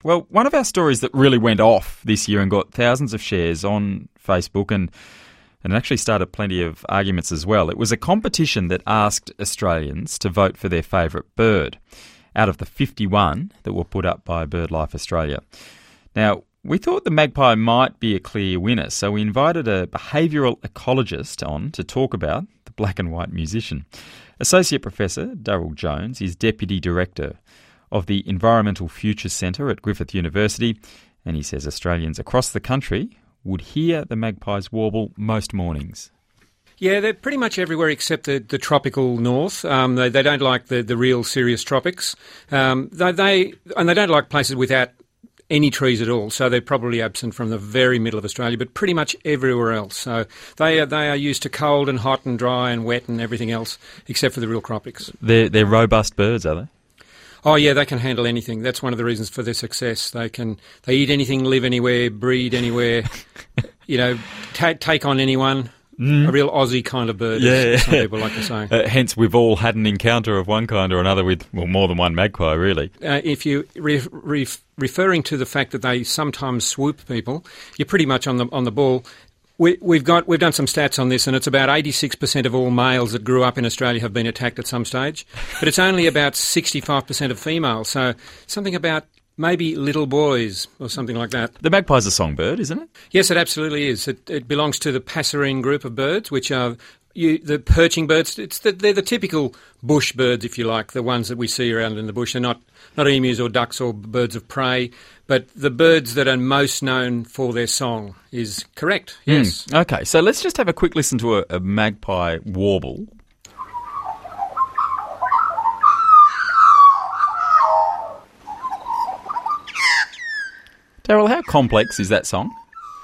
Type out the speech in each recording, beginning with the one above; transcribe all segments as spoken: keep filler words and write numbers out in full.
Well, one of our stories that really went off this year and got thousands of shares on Facebook and and actually started plenty of arguments as well. It was a competition that asked Australians to vote for their favourite bird out of the fifty-one that were put up by BirdLife Australia. Now, we thought the magpie might be a clear winner, so we invited a behavioural ecologist on to talk about the black and white musician. Associate Professor Darryl Jones is Deputy Director of the Environmental Futures Centre at Griffith University, and he says Australians across the country would hear the magpie's warble most mornings. Yeah, they're pretty much everywhere except the, the tropical north. Um, they, they don't like the, the real serious tropics. Um, they, they and they don't like places without any trees at all, so they're probably absent from the very middle of Australia, but pretty much everywhere else. So they are, they are used to cold and hot and dry and wet and everything else except for the real tropics. They're, they're robust birds, are they? Oh yeah, they can handle anything. That's one of the reasons for their success. They can they eat anything, live anywhere, breed anywhere, you know, ta- take on anyone. Mm. A real Aussie kind of bird, yeah, as some people like to say. Uh, hence, we've all had an encounter of one kind or another with, well, more than one magpie, really. Uh, if you re- re- referring to the fact that they sometimes swoop people, you're pretty much on the on the ball. We, we've got we've done some stats on this, and it's about eighty-six percent of all males that grew up in Australia have been attacked at some stage, but it's only about sixty-five percent of females. So something about maybe little boys or something like that. The magpie's a songbird, isn't it? Yes, it absolutely is. It, it belongs to the passerine group of birds, which are you, the perching birds. It's the, they're the typical bush birds, if you like, the ones that we see around in the bush. They're not, not emus or ducks or birds of prey, but the birds that are most known for their song is correct, yes. Mm, okay, so let's just have a quick listen to a, a magpie warble. Darryl, how complex is that song?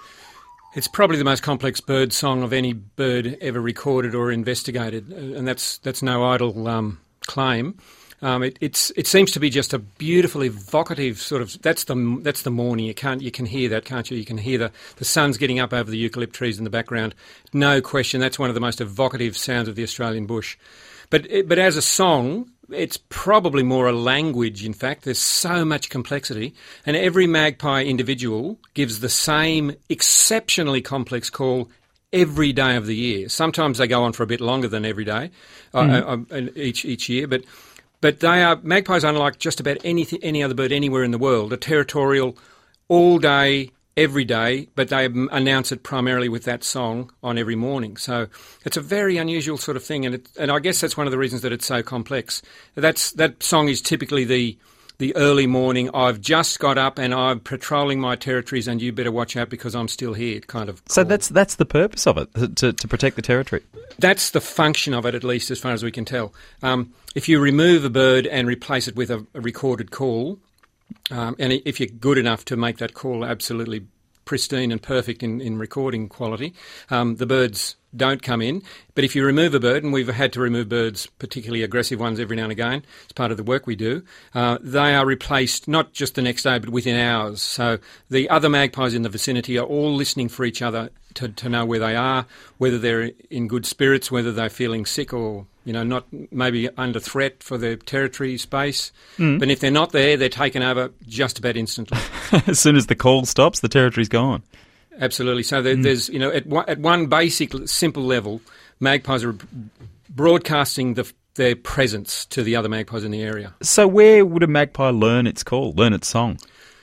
It's probably the most complex bird song of any bird ever recorded or investigated, and that's that's no idle um, claim. Um, it, it's it seems to be just a beautiful, evocative sort of. That's the that's the morning. You can't you can hear that, can't you? You can hear the the sun's getting up over the eucalypt trees in the background. No question, that's one of the most evocative sounds of the Australian bush. But but as a song, it's probably more a language, in fact. There's so much complexity, and every magpie individual gives the same exceptionally complex call every day of the year. Sometimes they go on for a bit longer than every day, mm. uh, uh, each each year, but but they are magpies, unlike just about anything, any other bird anywhere in the world, are territorial all day, every day, but they announce it primarily with that song on every morning. So it's a very unusual sort of thing, and it, and I guess that's one of the reasons that it's so complex. That's that song is typically the the early morning, I've just got up and I'm patrolling my territories and you better watch out because I'm still here kind of call. So that's that's the purpose of it, to, to protect the territory? That's the function of it, at least as far as we can tell. Um, if you remove a bird and replace it with a, a recorded call, Um, and if you're good enough to make that call absolutely pristine and perfect in, in recording quality, um, the birds don't come in. But if you remove a bird, and we've had to remove birds, particularly aggressive ones, every now and again, it's part of the work we do, uh, they are replaced not just the next day but within hours. So the other magpies in the vicinity are all listening for each other to, to know where they are, whether they're in good spirits, whether they're feeling sick or, you know, not maybe under threat for their territory space. Mm. But if they're not there, they're taken over just about instantly. As soon as the call stops, the territory's gone. Absolutely. So there, mm. there's, you know, at one, at one basic, simple level, magpies are broadcasting the, their presence to the other magpies in the area. So where would a magpie learn its call, learn its song?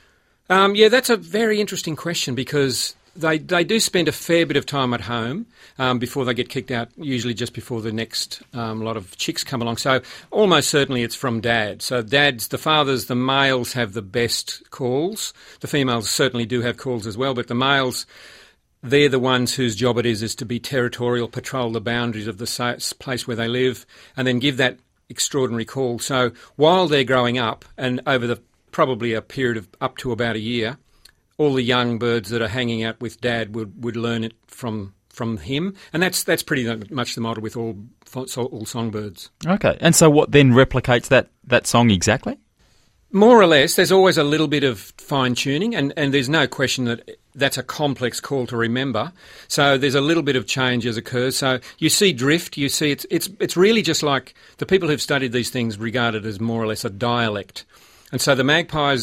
Um, yeah, that's a very interesting question because They they do spend a fair bit of time at home um, before they get kicked out, usually just before the next um, lot of chicks come along. So almost certainly it's from dad. So dads, the fathers, the males have the best calls. The females certainly do have calls as well, but the males, they're the ones whose job it is is to be territorial, patrol the boundaries of the place where they live, and then give that extraordinary call. So while they're growing up, and over the probably a period of up to about a year, all the young birds that are hanging out with dad would, would learn it from from him, and that's that's pretty much the model with all all songbirds. Okay, and so what then replicates that, that song exactly? More or less, there's always a little bit of fine-tuning, and, and there's no question that that's a complex call to remember. So there's a little bit of change as occurs. So you see drift, you see it's it's it's really just like the people who've studied these things regard it as more or less a dialect. And so the magpies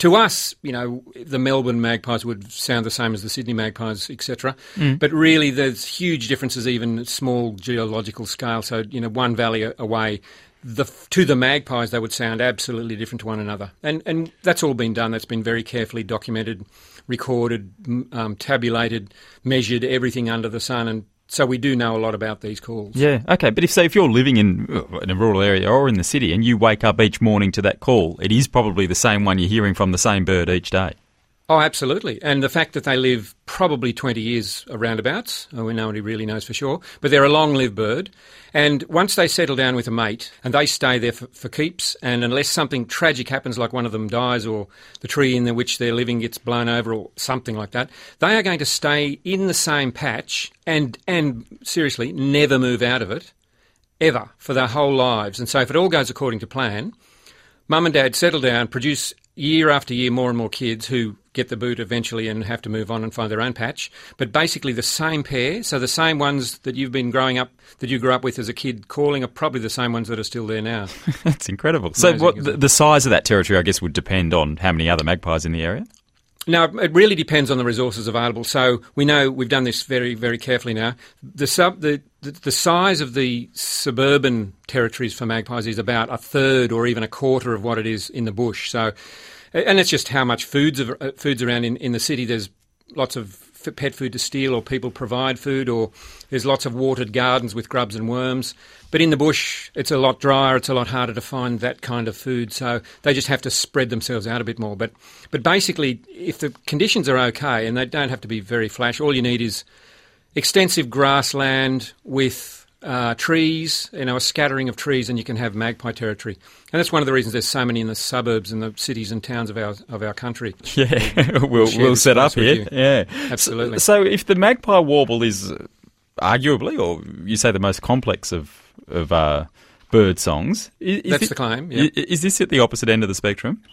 to us, you know, the Melbourne magpies would sound the same as the Sydney magpies, et cetera. Mm. But really, there's huge differences, even at small geological scale. So, you know, one valley away, the, to the magpies, they would sound absolutely different to one another. And and that's all been done. That's been very carefully documented, recorded, um, tabulated, measured, everything under the sun, and so we do know a lot about these calls. Yeah, okay. But if, say, if you're living in, in a rural area or in the city and you wake up each morning to that call, it is probably the same one you're hearing from the same bird each day. Oh, absolutely. And the fact that they live probably twenty years roundabouts, oh, we nobody really knows for sure, but they're a long-lived bird. And once they settle down with a mate, and they stay there for, for keeps, and unless something tragic happens, like one of them dies or the tree in which they're living gets blown over or something like that, they are going to stay in the same patch and, and seriously, never move out of it, ever, for their whole lives. And so if it all goes according to plan, mum and dad settle down, produce year after year more and more kids who get the boot eventually and have to move on and find their own patch. But basically the same pair, so the same ones that you've been growing up, that you grew up with as a kid calling, are probably the same ones that are still there now. That's incredible. Amazing, so what the, the size of that territory, I guess, would depend on how many other magpies in the area? No, it really depends on the resources available. So we know, we've done this very, very carefully now. The sub, the, the, the size of the suburban territories for magpies is about a third or even a quarter of what it is in the bush. So, and it's just how much food's, food's around in, in the city. There's lots of pet food to steal, or people provide food, or there's lots of watered gardens with grubs and worms. But in the bush, it's a lot drier, it's a lot harder to find that kind of food, so they just have to spread themselves out a bit more. But but basically, if the conditions are okay, and they don't have to be very flash, all you need is extensive grassland with uh, trees, you know, a scattering of trees, and you can have magpie territory. And that's one of the reasons there's so many in the suburbs and the cities and towns of our of our country. Yeah, we'll we'll set up here. You. Yeah, absolutely. So, so if the magpie warble is arguably, or you say the most complex of of uh, bird songs, is, is that's it, the claim. Yeah. Is this at the opposite end of the spectrum?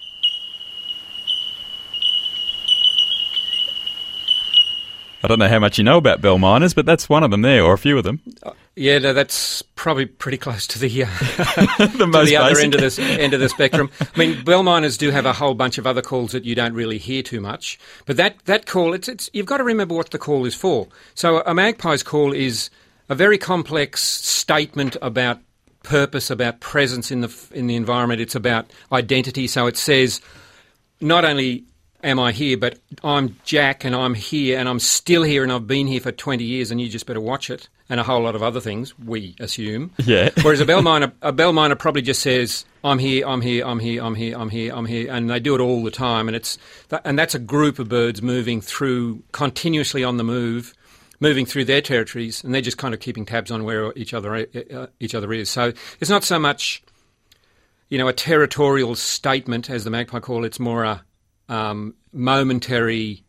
I don't know how much you know about bell miners, but that's one of them there, or a few of them. Uh, yeah, no, that's probably pretty close to the uh, the, to the other end of the end of the spectrum. I mean, bell miners do have a whole bunch of other calls that you don't really hear too much, but that that call, it's it's you've got to remember what the call is for. So a magpie's call is a very complex statement about purpose, about presence in the in the environment. It's about identity. So it says not only am I here, but I'm Jack and I'm here and I'm still here and I've been here for twenty years and you just better watch it, and a whole lot of other things, we assume. Yeah. Whereas a bell miner, a bell miner probably just says, I'm here, I'm here, I'm here, I'm here, I'm here, I'm here, and they do it all the time. And it's and that's a group of birds moving through, continuously on the move, moving through their territories, and they're just kind of keeping tabs on where each other uh, each other is. So it's not so much, you know, a territorial statement, as the magpie call. It's more a Um, momentary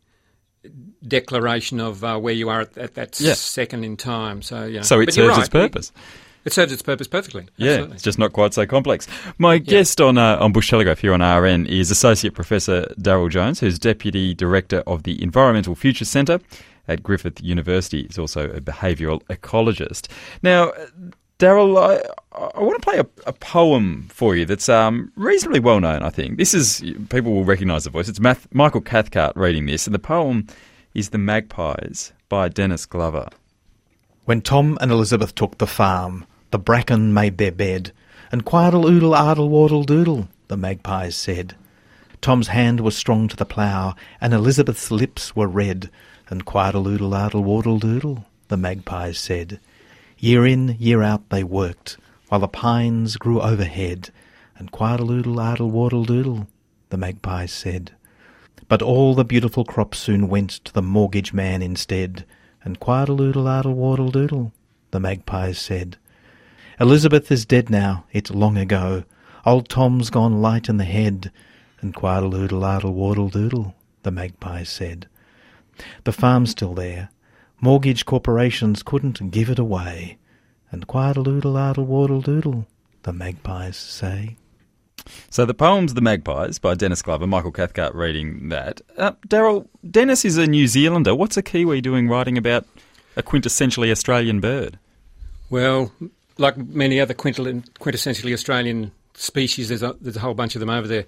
declaration of uh, where you are at, at that yeah. second in time. So, you know. so it but serves right. its purpose. It, it serves its purpose perfectly. Yeah, Absolutely. it's just not quite so complex. My yeah. guest on uh, on Bush Telegraph here on R N is Associate Professor Darryl Jones, who's Deputy Director of the Environmental Futures Centre at Griffith University. He's also a behavioural ecologist. Now, Darryl, I, I want to play a, a poem for you that's um, reasonably well known, I think. This is, people will recognise the voice. It's Math, Michael Cathcart reading this, and the poem is The Magpies by Dennis Glover. When Tom and Elizabeth took the farm, the bracken made their bed, and quaddle-oodle, ardle-waddle-doodle, the magpies said. Tom's hand was strong to the plough, and Elizabeth's lips were red, and quaddle-oodle, ardle-waddle-doodle, the magpies said. Year in, year out they worked, while the pines grew overhead, and quaddle-oodle, ardle-waddle-doodle, the magpies said. But all the beautiful crops soon went to the mortgage man instead, and quaddle-oodle, ardle-waddle-doodle, the magpies said. Elizabeth is dead now, it's long ago, old Tom's gone light in the head, and quaddle-oodle, ardle-waddle-doodle, the magpies said. The farm's still there. Mortgage corporations couldn't give it away, and quaddle-oodle, ardle-waddle-doodle, the magpies say. So the poem's The Magpies by Dennis Glover, Michael Cathcart reading that. Uh, Darryl, Dennis is a New Zealander. What's a Kiwi doing writing about a quintessentially Australian bird? Well, like many other quintessentially Australian species, there's a, there's a whole bunch of them over there.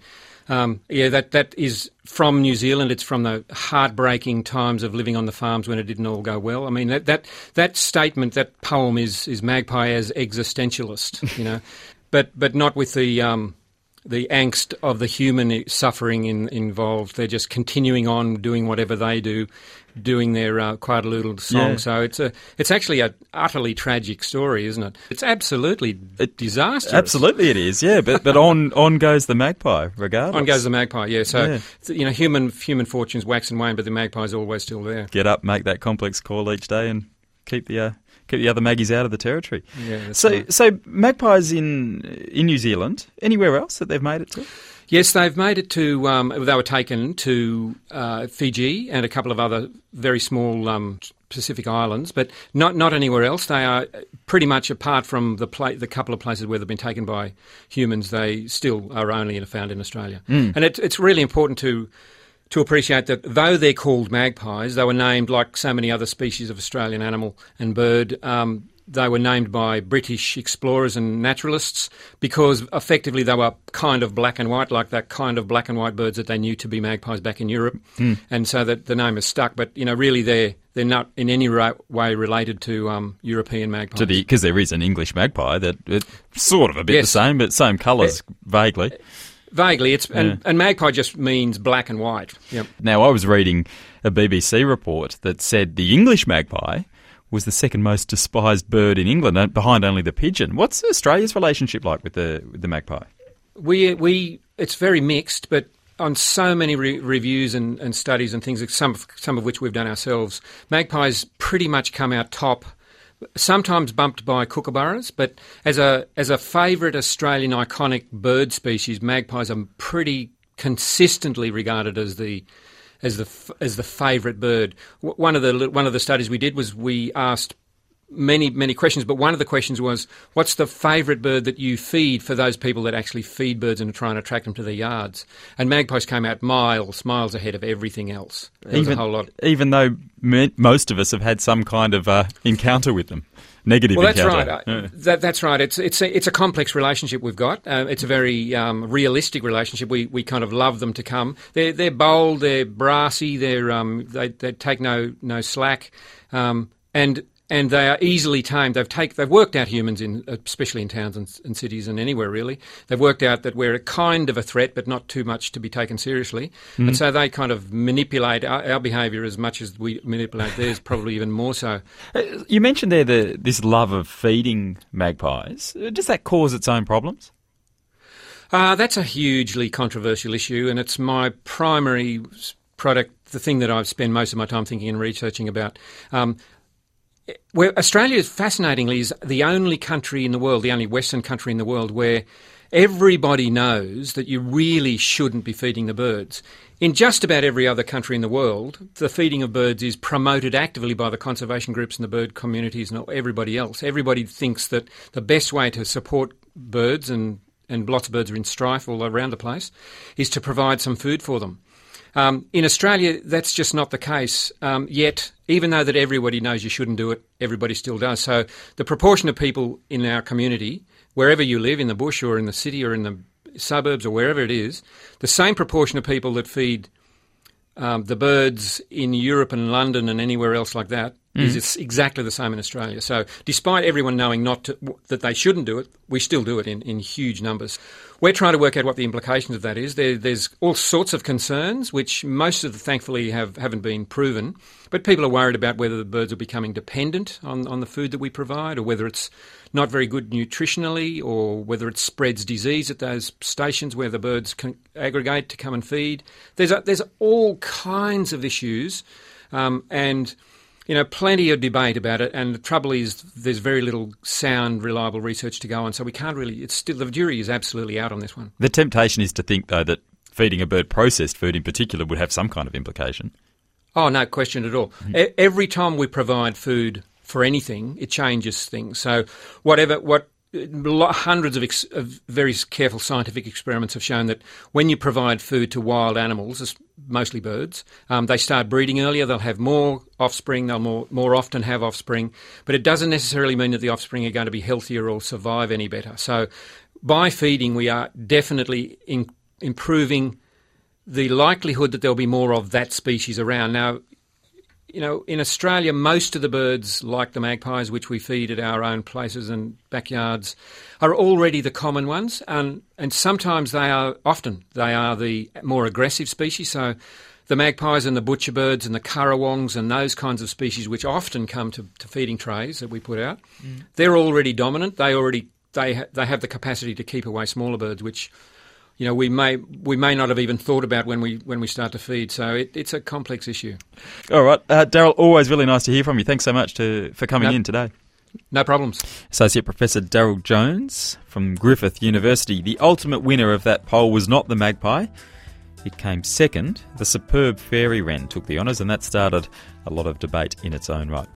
Um, yeah, that that is from New Zealand. It's from the heartbreaking times of living on the farms when it didn't all go well. I mean, that that, that statement, that poem is is Magpie as existentialist, you know, but but not with the um, the angst of the human suffering in, involved. They're just continuing on doing whatever they do, doing their uh, Quieter song. Yeah. So it's a it's actually a utterly tragic story, isn't it? It's absolutely It- disastrous. Absolutely it is, yeah. But but on on goes the magpie, regardless. On goes the magpie, yeah. So, Yeah. th- you know, human human fortunes wax and wane, but the magpie's always still there. Get up, make that complex call each day, and keep the uh, keep the other maggies out of the territory. Yeah, that's So right. so magpies in in New Zealand, anywhere else that they've made it to? Yes, they've made it to, um, they were taken to uh, Fiji and a couple of other very small um, Pacific islands, but not not anywhere else. They are pretty much, apart from the pla- the couple of places where they've been taken by humans, they still are only found in Australia. And it, it's really important to to appreciate that though they're called magpies, they were named like so many other species of Australian animal and bird. Um, they were named by British explorers and naturalists because effectively they were kind of black and white, like that kind of black and white birds that they knew to be magpies back in Europe. And so that the name is stuck. But, you know, really they're, they're not in any ra- way related to um, European magpies. To the because there is an English magpie that it's sort of a bit Yes. the same, but same colours vaguely. Vaguely, it's and, Yeah. and magpie just means black and white. Yep. Now I was reading a B B C report that said the English magpie was the second most despised bird in England, uh, behind only the pigeon. What's Australia's relationship like with the with the magpie? We we it's very mixed, but on so many re- reviews and, and studies and things, some of, some of which we've done ourselves, magpies pretty much come out top. Sometimes bumped by kookaburras, but as a as a favourite Australian iconic bird species, magpies are pretty consistently regarded as the as the f- as the favourite bird. W- One of the one of the studies we did was we asked many many questions, but one of the questions was, what's the favourite bird that you feed for those people that actually feed birds and try and attract them to their yards? And magpies came out miles miles ahead of everything else. There was even, a whole lot. even though me- most of us have had some kind of uh, encounter with them, negative Well, that's encounter. right. Yeah. Uh, That, that's right. It's it's a, it's a complex relationship we've got. Uh, it's a very um, realistic relationship. We we kind of love them to come. They're they're bold. They're brassy. They're um they they take no no slack, um and. And they are easily tamed. They've take, they've worked out humans in, especially in towns and, and cities and anywhere really. They've worked out that we're a kind of a threat, but not too much to be taken seriously. And so they kind of manipulate our, our behaviour as much as we manipulate theirs, probably even more so. Uh, You mentioned there the, this love of feeding magpies. Uh, Does that cause its own problems? Uh, that's a hugely controversial issue, and it's my primary s- product, the thing that I've spent most of my time thinking and researching about. Um, where Australia, is fascinatingly, is the only country in the world, the only Western country in the world, where everybody knows that you really shouldn't be feeding the birds. In just about every other country in the world, the feeding of birds is promoted actively by the conservation groups and the bird communities and everybody else. Everybody thinks that the best way to support birds, and, and lots of birds are in strife all around the place, is to provide some food for them. Um, in Australia, that's just not the case. Um, yet, even though that everybody knows you shouldn't do it, everybody still does. So the proportion of people in our community, wherever you live, in the bush or in the city or in the suburbs or wherever it is, the same proportion of people that feed um, the birds in Europe and London and anywhere else like that mm. is it's exactly the same in Australia. So despite everyone knowing not to, that they shouldn't do it, we still do it in, in huge numbers. We're trying to work out what the implications of that is. There, there's all sorts of concerns, which most of them thankfully have, haven't been proven. But people are worried about whether the birds are becoming dependent on, on the food that we provide, or whether it's not very good nutritionally, or whether it spreads disease at those stations where the birds can aggregate to come and feed. There's a, there's all kinds of issues, um, and you know, plenty of debate about it. And the trouble is, there's very little sound, reliable research to go on. So we can't really. It's still the jury is absolutely out on this one. The temptation is to think, though, that feeding a bird processed food in particular would have some kind of implication. Oh, no question at all. Mm-hmm. E- every time we provide food for anything, it changes things. So whatever, what hundreds of, ex- of very careful scientific experiments have shown that when you provide food to wild animals, mostly birds, um, they start breeding earlier, they'll have more offspring, they'll more, more often have offspring, but it doesn't necessarily mean that the offspring are going to be healthier or survive any better. So by feeding, we are definitely in improving the likelihood that there'll be more of that species around. Now, you know, in Australia, most of the birds, like the magpies, which we feed at our own places and backyards, are already the common ones, and and sometimes they are, often they are the more aggressive species. So the magpies and the butcherbirds and the currawongs and those kinds of species, which often come to, to feeding trays that we put out, mm. they're already dominant. They already they ha- they have the capacity to keep away smaller birds, which, you know, we may we may not have even thought about when we when we start to feed. So it, it's a complex issue. All right, uh, Daryl, always really nice to hear from you. Thanks so much to for coming no, in today. No problems. Associate Professor Daryl Jones from Griffith University. The ultimate winner of that poll was not the magpie. It came second. The superb fairy wren took the honours, and that started a lot of debate in its own right.